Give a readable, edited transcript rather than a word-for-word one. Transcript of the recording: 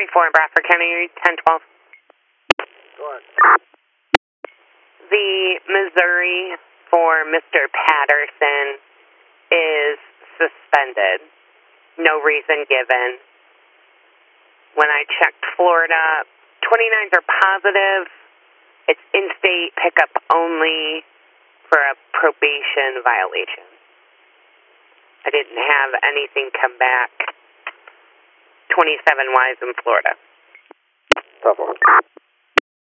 3-4 in Bradford County, 1012. Go on. The Missouri for Mr. Patterson is suspended. No reason given. When I checked Florida, 29s are positive. It's in-state pickup only for a probation violation. I didn't have anything come back 27-wise in Florida. Tough one.